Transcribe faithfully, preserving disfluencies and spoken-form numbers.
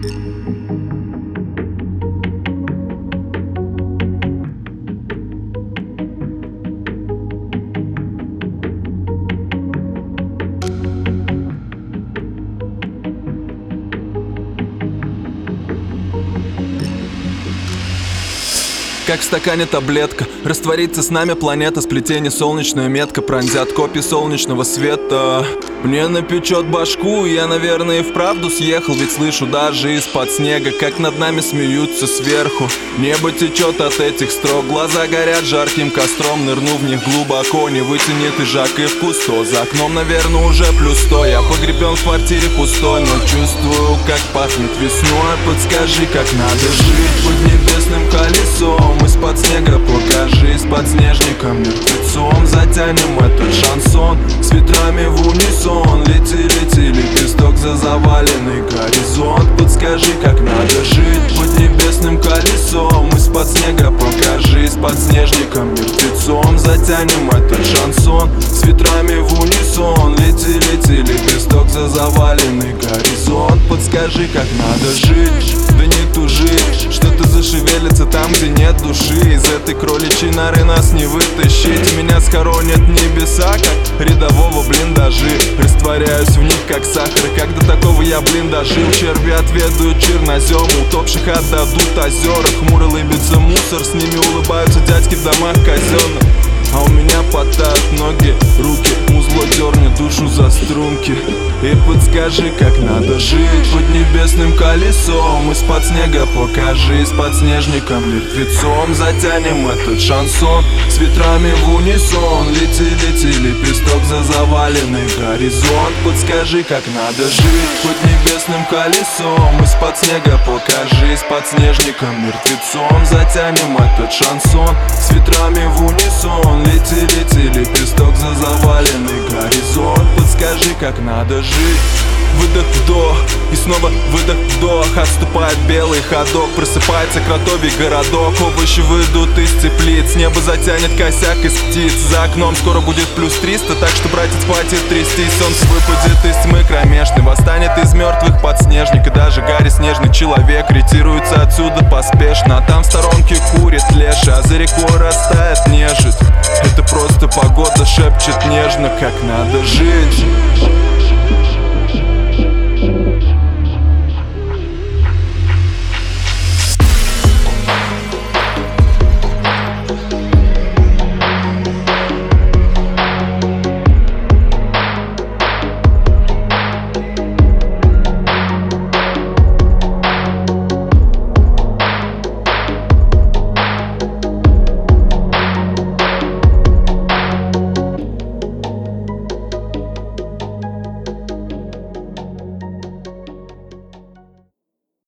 Как в стакане таблетка, растворится с нами планета. Сплетение солнечная метка пронзят копии солнечного света. Мне напечет башку, я, наверное, и вправду съехал. Ведь слышу даже из-под снега, как над нами смеются сверху. Небо течет от этих строк, глаза горят жарким костром. Нырну в них глубоко, не вытянет и жак и вкус. То за окном, наверное, уже плюс сто. Я погребен в квартире пустой, но чувствую, как пахнет весной. Подскажи, как надо жить под небесным колесом. Из-под снега покажи, с подснежником мертвецом. Затянем этот шансон с ветрами в унисон. Лети, лети, лепесток за заваленный горизонт. Подскажи, как надо жить под небесным колесом. Из-под снега покажи, с подснежником мертвецом. Затянем этот шансон с ветрами в унисон. Лети, лети, лепесток за заваленный горизонт. Подскажи, как надо жить, да не тужи. Что-то зашевелится там, где нет души. Из этой кроличьей норы нас не вытащить. Меня схоронят небеса, как рядового блиндажи. Растворяюсь в них, как сахар. И как до такого я, блин, дожил. Черви отведают чернозем, утопших отдадут озера. Хмуро лыбится мусор, с ними улыбаются дядьки в домах казенных. А у меня потают ноги, руки, музло дернет душу за струнки. И подскажи, как надо жить под небесным колесом. Из-под снега покажи, с подснежником мертвецом. Затянем этот шансон с ветрами в унисон. Лети, лети, лепесток за заваленный горизонт. Подскажи, как надо жить под небесным колесом. Из-под снега покажи, с подснежником мертвецом. Затянем этот шансон с ветрами в унисон. Лети, лети, лепесток за заваленный горизонт. Подскажи, как надо жить. Выдох, вдох, и снова выдох, вдох. Отступает белый ходок, просыпается кротовий городок. Овощи выйдут из теплиц, небо затянет косяк из птиц. За окном скоро будет плюс триста, так что, братец, хватит трясти. Солнце выпадет из тьмы кромешной, восстанет из мертвых подснежник. И даже Гарри, снежный человек, ретируется отсюда поспешно. А там в сторонке курит леша, а за рекой растает нежить. Это просто погода шепчет нежно, как надо жить.